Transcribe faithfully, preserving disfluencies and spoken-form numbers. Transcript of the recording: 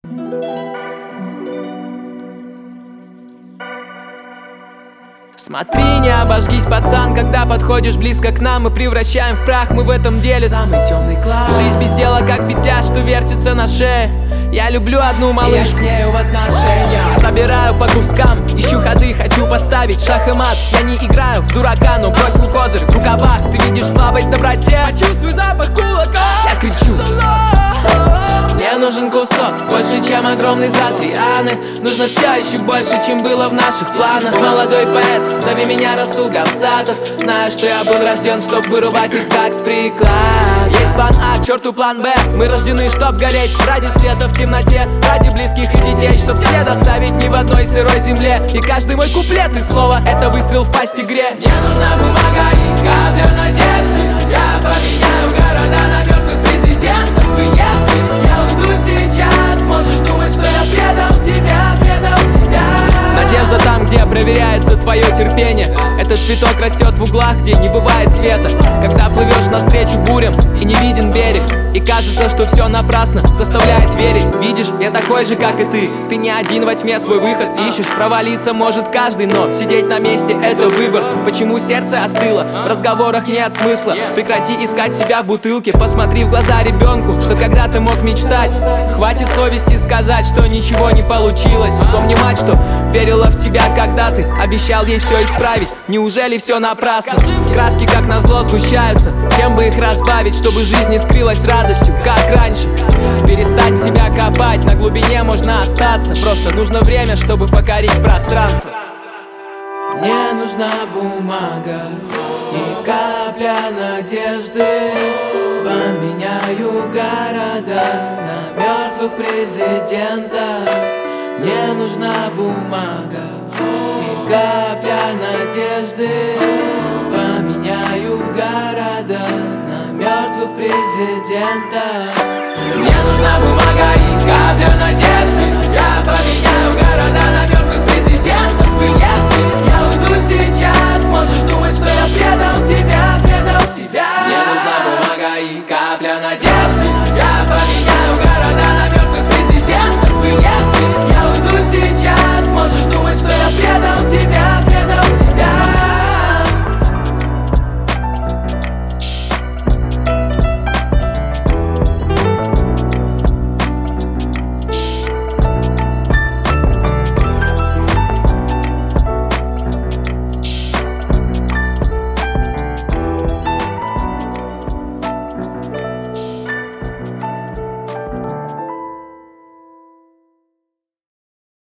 Смотри, не обожгись, пацан, когда подходишь близко к нам. Мы превращаем в прах, мы в этом деле самый темный класс. Жизнь без дела, как петля, что вертится на шее. Я люблю одну малышку, я с нею в отношениях. Собираю по кускам, ищу ходы, хочу поставить шах и мат. Я не играю в дурака, но бросил козырь в рукавах. Ты видишь слабость в доброте, почувствуй запах кулака. Я кричу: мне нужен кусок, больше, чем огромный зад Рианы. Нужно все еще больше, чем было в наших планах. Молодой поэт, зови меня Расул Гамзатов. Знаю, что я был рожден, чтоб вырубать их как с приклад. Есть план А, к черту план Б. Мы рождены, чтоб гореть ради света в темноте, ради близких и детей, чтоб след оставить ни в одной сырой земле. И каждый мой куплет и слово — это выстрел в пасть игре. Мне нужна бумага и капля надежды. Я поменяю города на мертвых президентов. И если я уйду сейчас, можешь думать, что я предал тебя, предал себя. Надежда там, где проверяется твое терпение. Этот цветок растет в углах, где не бывает света. Когда плывешь навстречу бурям и не виден берег, и кажется, что все напрасно, заставляет верить. Видишь, я такой же, как и ты. Ты не один во тьме свой выход ищешь. Провалиться может каждый, но сидеть на месте — это выбор. Почему сердце остыло? В разговорах нет смысла. Прекрати искать себя в бутылке. Посмотри в глаза ребенку, что когда-то мог мечтать. Хватит совести сказать, что ничего не получилось. Помни мать, что верила в тебя, когда ты обещал ей все исправить. Неужели все напрасно? Краски как назло сгущаются. Чем бы их разбавить, чтобы жизнь не скрылась радостью, как раньше? Перестань себя копать, на глубине можно остаться. Просто нужно время, чтобы покорить пространство. Мне нужна бумага и капля надежды. Поменяю города на мертвых президентов. Мне нужна бумага и капля надежды. Поменяю города на мертвых президентов. Мне нужна бумага и